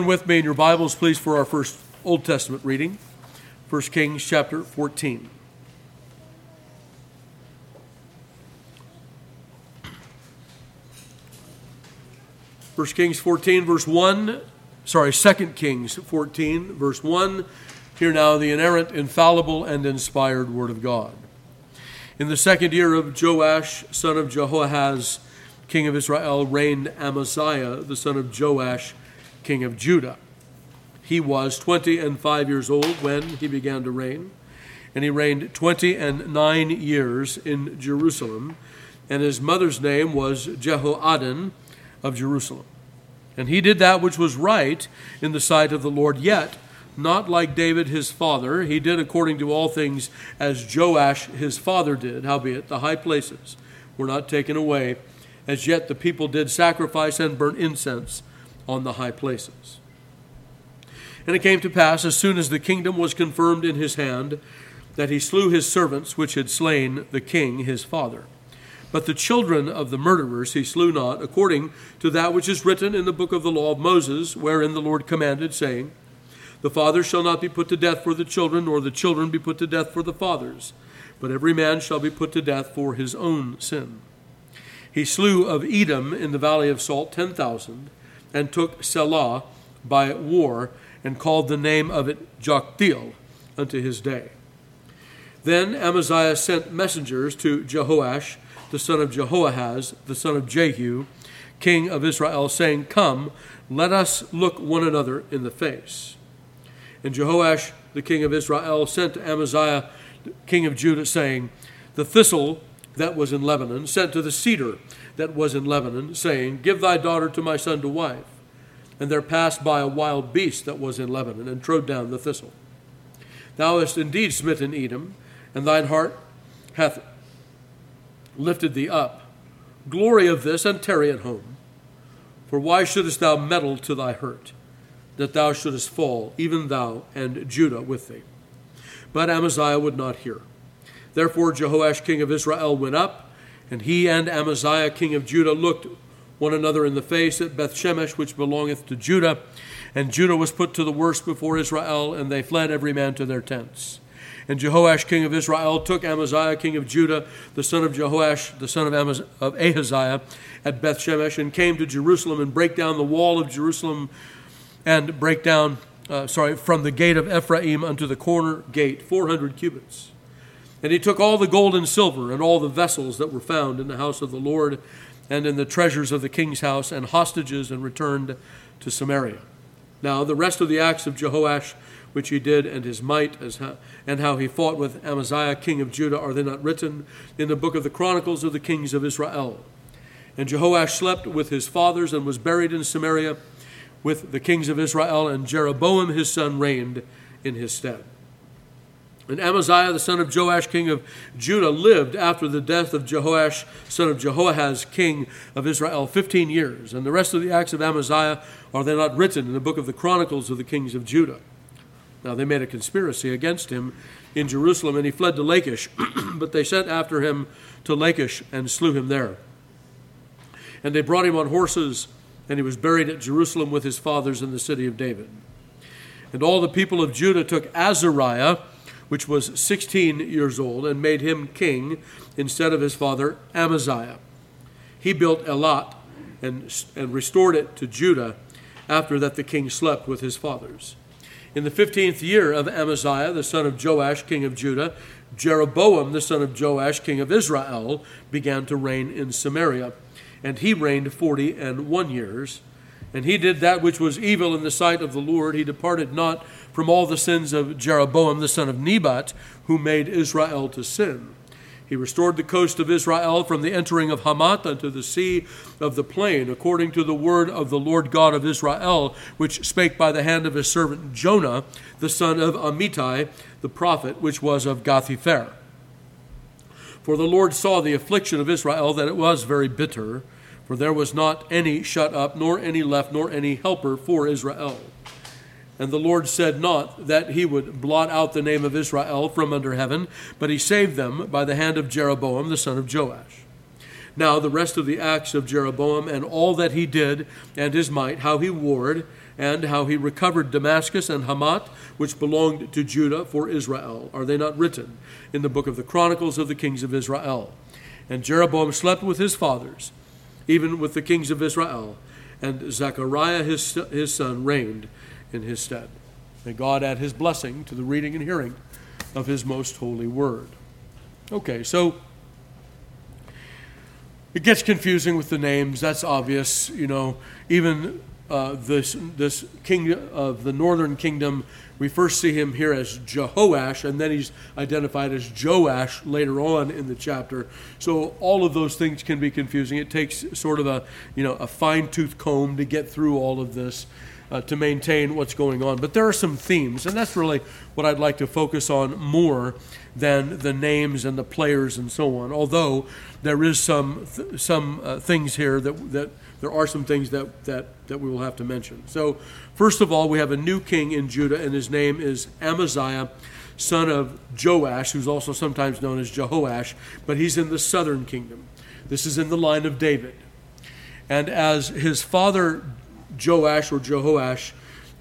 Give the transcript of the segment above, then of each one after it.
With me in your Bibles, please, for our first Old Testament reading, 1 Kings chapter 14. First Kings 14, verse 1, 2 Kings 14, verse 1. Hear now the inerrant, infallible, and inspired Word of God. In the second year of Joash, son of Jehoahaz, king of Israel, reigned Amaziah, the son of Joash, king of Judah. He was 25 years old when he began to reign, and he reigned 29 years in Jerusalem, and his mother's name was Jehoaddan of Jerusalem. And he did that which was right in the sight of the Lord, yet not like David his father. He did according to all things as Joash his father did, howbeit the high places were not taken away. As yet the people did sacrifice and burn incense on the high places. And it came to pass, as soon as the kingdom was confirmed in his hand, that he slew his servants which had slain the king his father. But the children of the murderers he slew not, according to that which is written in the book of the law of Moses, wherein the Lord commanded, saying, The father shall not be put to death for the children, nor the children be put to death for the fathers, but every man shall be put to death for his own sin. He slew of Edom in the valley of Salt 10,000, and took Selah by war, and called the name of it Joktheel unto his day. Then Amaziah sent messengers to Jehoash, the son of Jehoahaz, the son of Jehu, king of Israel, saying, Come, let us look one another in the face. And Jehoash, the king of Israel, sent to Amaziah, king of Judah, saying, The thistle that was in Lebanon sent to the cedar that was in Lebanon, saying, Give thy daughter to my son to wife. And there passed by a wild beast that was in Lebanon, and trode down the thistle. Thou hast indeed smitten Edom, and thine heart hath lifted thee up. Glory of this, and tarry at home. For why shouldest thou meddle to thy hurt, that thou shouldest fall, even thou and Judah with thee? But Amaziah would not hear. Therefore Jehoash king of Israel went up, and he and Amaziah king of Judah looked one another in the face at Bethshemesh, which belongeth to Judah. And Judah was put to the worst before Israel, and they fled every man to their tents. And Jehoash king of Israel took Amaziah king of Judah, the son of Jehoash, the son of Ahaziah, at Bethshemesh, and came to Jerusalem, and brake down the wall of Jerusalem, and brake down, from the gate of Ephraim unto the corner gate, 400 cubits. And he took all the gold and silver, and all the vessels that were found in the house of the Lord, and in the treasures of the king's house, and hostages, and returned to Samaria. Now the rest of the acts of Jehoash, which he did, and his might, and how he fought with Amaziah king of Judah, are they not written in the book of the Chronicles of the kings of Israel? And Jehoash slept with his fathers, and was buried in Samaria with the kings of Israel, and Jeroboam his son reigned in his stead. And Amaziah the son of Joash king of Judah lived after the death of Jehoash son of Jehoahaz king of Israel 15 years. And the rest of the acts of Amaziah, are they not written in the book of the Chronicles of the kings of Judah? Now they made a conspiracy against him in Jerusalem, and he fled to Lachish, but they sent after him to Lachish and slew him there. And they brought him on horses, and he was buried at Jerusalem with his fathers in the city of David. And all the people of Judah took Azariah, which was 16 years old, and made him king instead of his father Amaziah. He built Elat and restored it to Judah. After that the king slept with his fathers. In the 15th year of Amaziah, the son of Joash, king of Judah, Jeroboam, the son of Joash, king of Israel, began to reign in Samaria. And he reigned 41 years. And he did that which was evil in the sight of the Lord. He departed not from all the sins of Jeroboam, the son of Nebat, who made Israel to sin. He restored the coast of Israel from the entering of Hamath unto the sea of the plain, according to the word of the Lord God of Israel, which spake by the hand of his servant Jonah, the son of Amittai, the prophet, which was of Gath-hepher. For the Lord saw the affliction of Israel, that it was very bitter, for there was not any shut up, nor any left, nor any helper for Israel. And the Lord said not that he would blot out the name of Israel from under heaven, but he saved them by the hand of Jeroboam the son of Joash. Now the rest of the acts of Jeroboam, and all that he did, and his might, how he warred, and how he recovered Damascus and Hamath, which belonged to Judah, for Israel. Are they not written in the book of the Chronicles of the kings of Israel? And Jeroboam slept with his fathers, even with the kings of Israel, and Zechariah his son reigned in his stead. May God add his blessing to the reading and hearing of his most holy word. Okay, so it gets confusing with the names. That's obvious. Even this king of the northern kingdom, we first see him here as Jehoash, and then he's identified as Joash later on in the chapter. So all of those things can be confusing. It takes sort of a fine-tooth comb to get through all of this to maintain what's going on. But there are some themes, and that's really what I'd like to focus on more than the names and the players and so on. Although there is some things here that there are some things that we will have to mention. So first of all, we have a new king in Judah, and his name is Amaziah, son of Joash, who's also sometimes known as Jehoash, but he's in the southern kingdom. This is in the line of David. And as his father Joash or Jehoash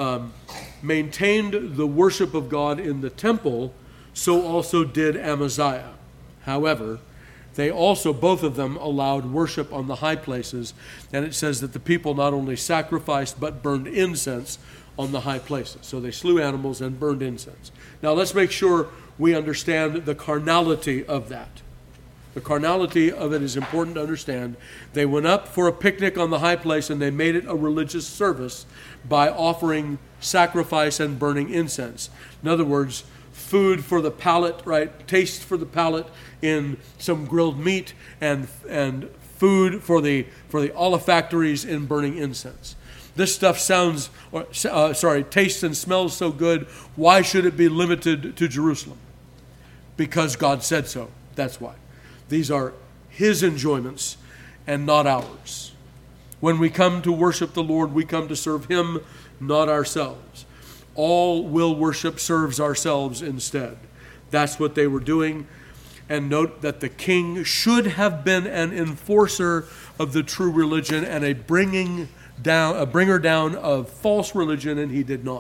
maintained the worship of God in the temple, so also did Amaziah. However, they also, both of them, allowed worship on the high places, and it says that the people not only sacrificed but burned incense on the high places. So they slew animals and burned incense. Now let's make sure we understand the carnality of that. The carnality of it is important to understand. They went up for a picnic on the high place, and they made it a religious service by offering sacrifice and burning incense. In other words, food for the palate, right? Taste for the palate in some grilled meat, and food for the olfactories in burning incense. This stuff tastes and smells so good. Why should it be limited to Jerusalem? Because God said so. That's why. These are his enjoyments and not ours. When we come to worship the Lord, we come to serve him, not ourselves. All will worship serves ourselves instead. That's what they were doing. And note that the king should have been an enforcer of the true religion and a bringer down of false religion, and he did not.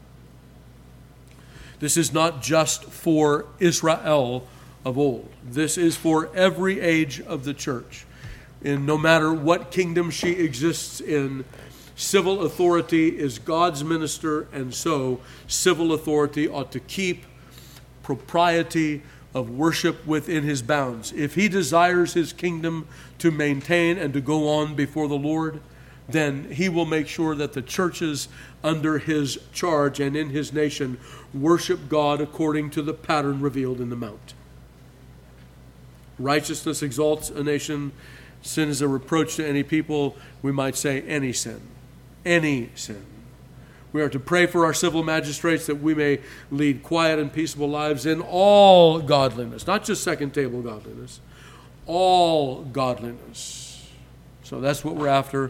This is not just for Israel of old. This is for every age of the church. And no matter what kingdom she exists in, civil authority is God's minister, and so civil authority ought to keep propriety of worship within his bounds. If he desires his kingdom to maintain and to go on before the Lord, then he will make sure that the churches under his charge and in his nation worship God according to the pattern revealed in the Mount. Righteousness exalts a nation. Sin is a reproach to any people. We might say any sin. Any sin. We are to pray for our civil magistrates that we may lead quiet and peaceable lives in all godliness, not just second table godliness, all godliness. So that's what we're after.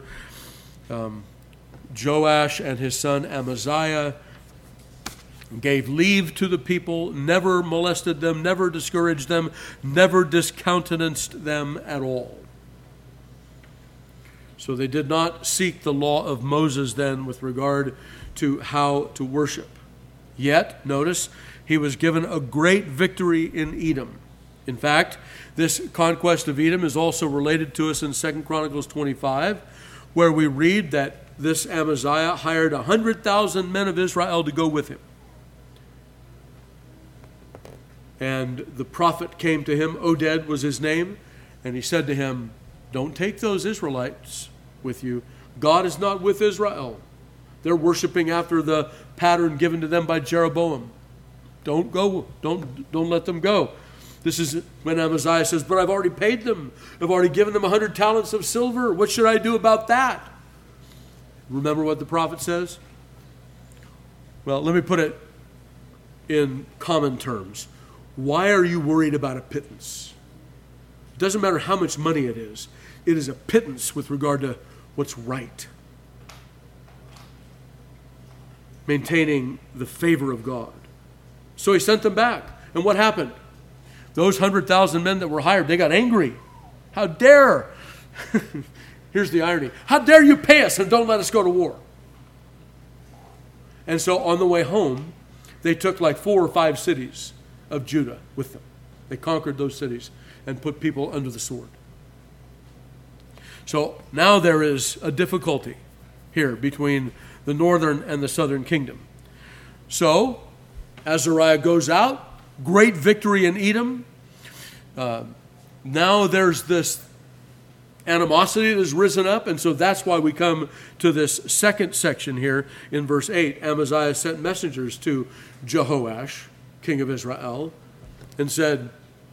Joash and his son Amaziah gave leave to the people, never molested them, never discouraged them, never discountenanced them at all. So they did not seek the law of Moses then with regard to how to worship. Yet, notice, he was given a great victory in Edom. In fact, this conquest of Edom is also related to us in 2 Chronicles 25, where we read that this Amaziah hired 100,000 men of Israel to go with him. And the prophet came to him, Oded was his name, and he said to him, don't take those Israelites with you. God is not with Israel. They're worshiping after the pattern given to them by Jeroboam. Don't go. Don't let them go. This is when Amaziah says, but I've already paid them. I've already given them 100 talents of silver. What should I do about that? Remember what the prophet says? Well, let me put it in common terms. Why are you worried about a pittance? It doesn't matter how much money it is. It is a pittance with regard to what's right. Maintaining the favor of God. So he sent them back. And what happened? Those 100,000 men that were hired, they got angry. How dare, here's the irony, how dare you pay us and don't let us go to war? And so on the way home, they took like 4 or 5 cities of Judah with them. They conquered those cities and put people under the sword. So now there is a difficulty here between the northern and the southern kingdom. So Azariah goes out, great victory in Edom. Now there's this animosity that has risen up, and so that's why we come to this second section here in verse 8. Amaziah sent messengers to Jehoash, king of Israel, and said,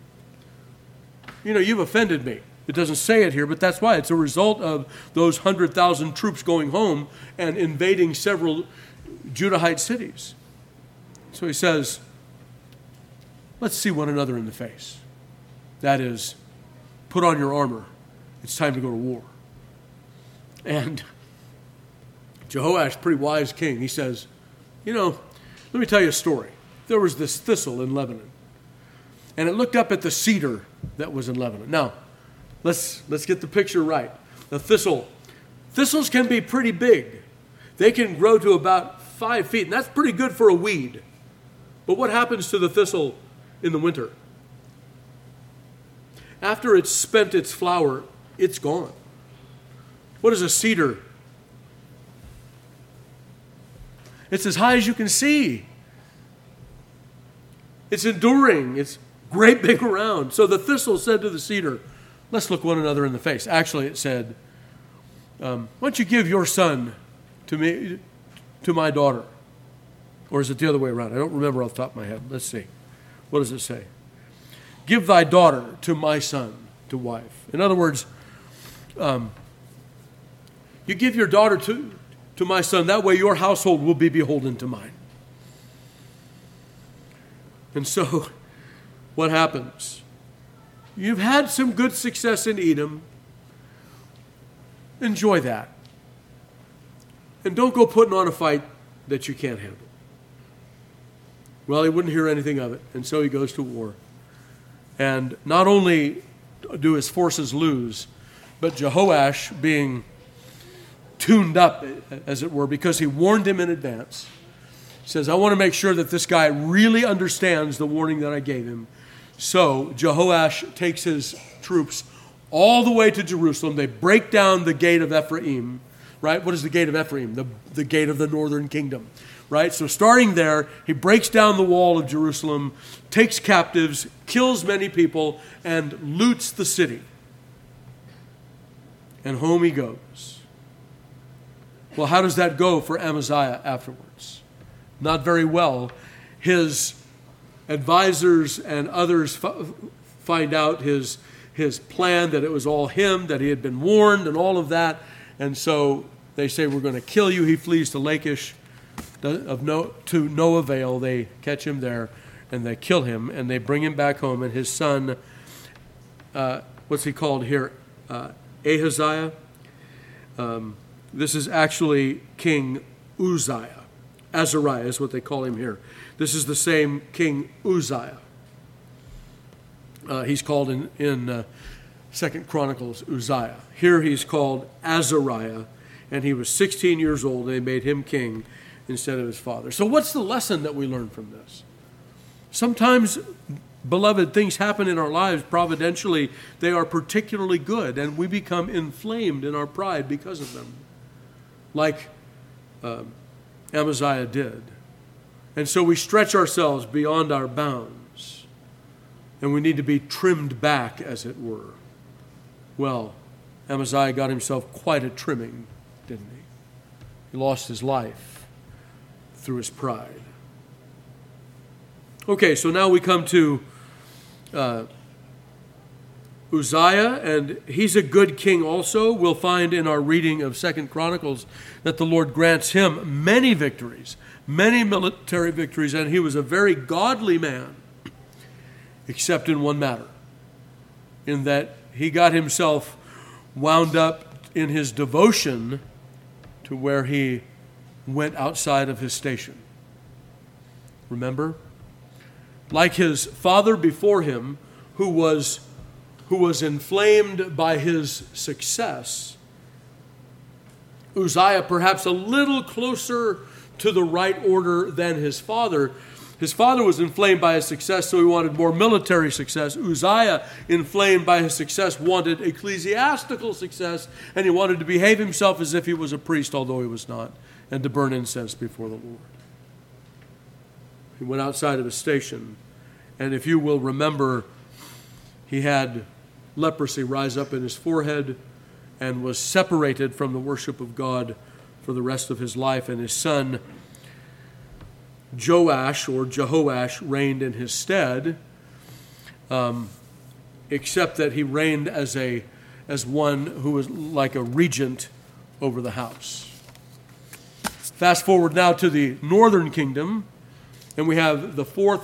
you've offended me. It doesn't say it here, but that's why. It's a result of those 100,000 troops going home and invading several Judahite cities. So he says, let's see one another in the face. That is, put on your armor. It's time to go to war. And Jehoash, pretty wise king, he says, let me tell you a story. There was this thistle in Lebanon, and it looked up at the cedar that was in Lebanon. Now, let's get the picture right. The thistles can be pretty big. They can grow to about 5 feet, and that's pretty good for a weed. But what happens to the thistle in the winter? After it's spent its flower, it's gone. What is a cedar? It's as high as you can see. It's enduring. It's great big around. So the thistle said to the cedar, let's look one another in the face. Actually, it said, why don't you give your son to me, to my daughter? Or is it the other way around? I don't remember off the top of my head. Let's see. What does it say? Give thy daughter to my son to wife. In other words, you give your daughter to my son. That way your household will be beholden to mine. And so what happens? You've had some good success in Edom. Enjoy that. And don't go putting on a fight that you can't handle. Well, he wouldn't hear anything of it, and so he goes to war. And not only do his forces lose, but Jehoash, being tuned up, as it were, because he warned him in advance, says, I want to make sure that this guy really understands the warning that I gave him. So Jehoash takes his troops all the way to Jerusalem. They break down the gate of Ephraim, right? What is the gate of Ephraim? The gate of the northern kingdom, right? So starting there, he breaks down the wall of Jerusalem, takes captives, kills many people, and loots the city. And home he goes. Well, how does that go for Amaziah afterwards? Not very well. His advisors and others find out his plan, that it was all him, that he had been warned and all of that. And so they say, we're going to kill you. He flees to Lachish to no avail. They catch him there and they kill him and they bring him back home. And his son, what's he called here? Ahaziah. This is actually King Uzziah. Azariah is what they call him here. This is the same King Uzziah. He's called in 2 Chronicles Uzziah. Here he's called Azariah, and he was 16 years old. They made him king instead of his father. So what's the lesson that we learn from this? Sometimes, beloved, things happen in our lives providentially. They are particularly good, and we become inflamed in our pride because of them, like Amaziah did. And so we stretch ourselves beyond our bounds, and we need to be trimmed back, as it were. Well, Amaziah got himself quite a trimming, didn't he? He lost his life through his pride. Okay, so now we come to Uzziah, and he's a good king also. We'll find in our reading of 2 Chronicles that the Lord grants him many victories, many military victories, and he was a very godly man, except in one matter, in that he got himself wound up in his devotion to where he went outside of his station. Remember? Like his father before him, who was inflamed by his success, Uzziah, perhaps a little closer to the right order than his father. His father was inflamed by his success, so he wanted more military success. Uzziah, inflamed by his success, wanted ecclesiastical success, and he wanted to behave himself as if he was a priest, although he was not, and to burn incense before the Lord. He went outside of his station, and if you will remember, he had leprosy rise up in his forehead and was separated from the worship of God for the rest of his life, and his son Joash or Jehoash reigned in his stead, except that he reigned as one who was like a regent over the house. Fast forward now to the northern kingdom, and we have the third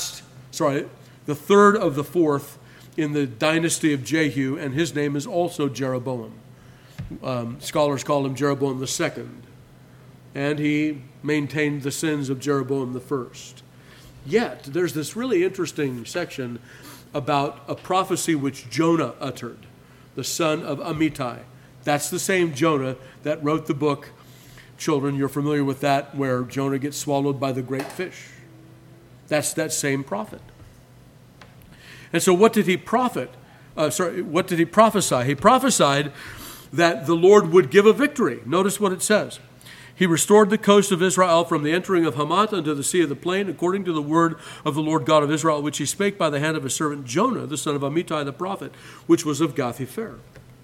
of the fourth in the dynasty of Jehu, and his name is also Jeroboam. Scholars call him Jeroboam the second. And he maintained the sins of Jeroboam the first. Yet, there's this really interesting section about a prophecy which Jonah uttered, the son of Amittai. That's the same Jonah that wrote the book, children, you're familiar with that, where Jonah gets swallowed by the great fish. That's that same prophet. And so what did he prophesy? He prophesied that the Lord would give a victory. Notice what it says. He restored the coast of Israel from the entering of Hamath unto the sea of the plain, according to the word of the Lord God of Israel, which he spake by the hand of his servant Jonah, the son of Amittai the prophet, which was of Gath-hepher.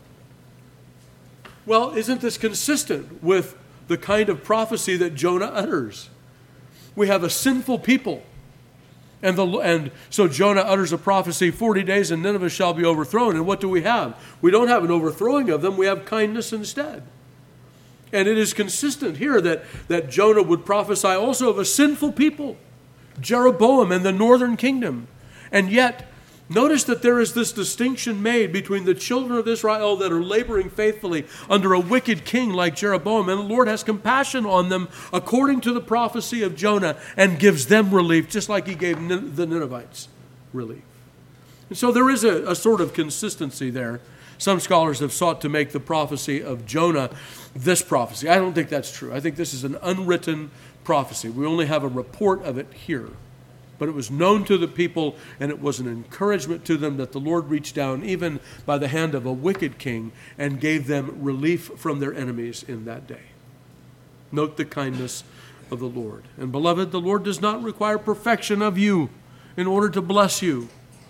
Well, isn't this consistent with the kind of prophecy that Jonah utters? We have a sinful people. And so Jonah utters a prophecy, 40 days and Nineveh shall be overthrown. And what do we have? We don't have an overthrowing of them. We have kindness instead. And it is consistent here that Jonah would prophesy also of a sinful people, Jeroboam and the northern kingdom. And yet, notice that there is this distinction made between the children of Israel that are laboring faithfully under a wicked king like Jeroboam, and the Lord has compassion on them according to the prophecy of Jonah and gives them relief, just like he gave the Ninevites relief. And so there is a sort of consistency there. Some scholars have sought to make the prophecy of Jonah this prophecy. I don't think that's true. I think this is an unwritten prophecy. We only have a report of it here. But it was known to the people, and it was an encouragement to them that the Lord reached down, even by the hand of a wicked king, and gave them relief from their enemies in that day. Note the kindness of the Lord. And beloved, the Lord does not require perfection of you in order to bless you.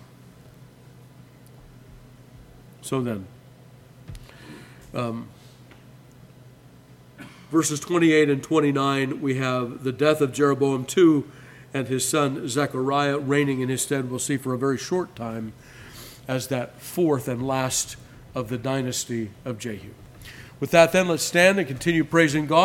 So then, verses 28 and 29, we have the death of Jeroboam II and his son Zechariah reigning in his stead, we'll see for a very short time, as that fourth and last of the dynasty of Jehu. With that then, let's stand and continue praising God.